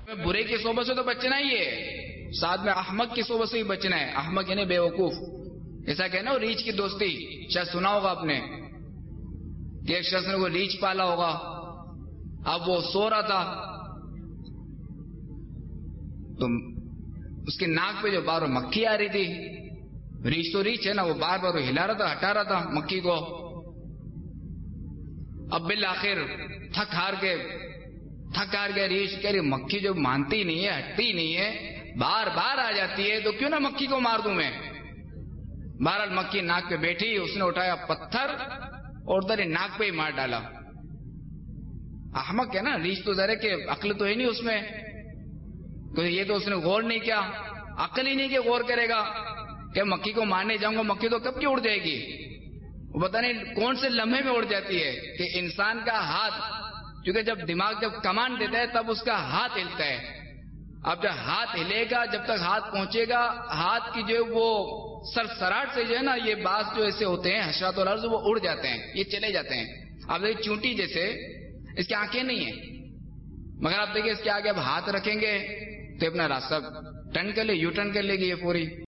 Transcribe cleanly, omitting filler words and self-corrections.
برے کی صحبت سے تو بچنا ہی ہے، ساتھ میں احمق کی صحبت سے بھی بچنا ہے. احمق یعنی بیوقوف. ایسا کہنا وہ ریچھ کی دوستی، شاید سنا ہوگا آپ نے کہ ایک شخص نے وہ ریچھ پالا ہوگا. اب وہ سو رہا تھا تو اس کے ناک پہ جو بار بار مکھی آ رہی تھی. ریچھ تو ریچھ ہے نا، وہ بار بار وہ ہلا رہا تھا، ہٹا رہا تھا مکھی کو. اب بالآخر تھک ہار گیا ریچھ. کہہ رہی مکھی جو مانتی نہیں ہے، ہٹتی نہیں ہے، بار بار آ جاتی ہے، تو کیوں نہ مکھی کو مار دوں میں. بہرحال مکھی ناک پہ بیٹھی، اس نے اٹھایا پتھر اور ادھر ناک پہ ہی مار ڈالا. احمق ہے نا، ریچھ تو ذرا کہ عقل تو ہے نہیں اس میں، یہ تو اس نے غور نہیں کیا. عقل ہی نہیں کہ غور کرے گا کہ مکھی کو مارنے جاؤں گا، مکھی تو کب کی اڑ جائے گی. وہ پتہ نہیں کون سے لمحے میں اڑ جاتی ہے کہ انسان کا ہاتھ، کیونکہ جب دماغ جب کمانڈ دیتا ہے تب اس کا ہاتھ ہلتا ہے. اب جب ہاتھ ہلے گا، جب تک ہاتھ پہنچے گا، ہاتھ کی جو وہ سرسراہٹ سے جو ہے نا، یہ باز جو ایسے ہوتے ہیں حشرات والارض، وہ اڑ جاتے ہیں، یہ چلے جاتے ہیں. اب دیکھیں چونٹی جیسے اس کی آنکھیں نہیں ہیں، مگر آپ دیکھیں اس کے آگے اب ہاتھ رکھیں گے تو اپنا راستہ ٹرن کر لے، یو ٹرن کر لے گی یہ پوری.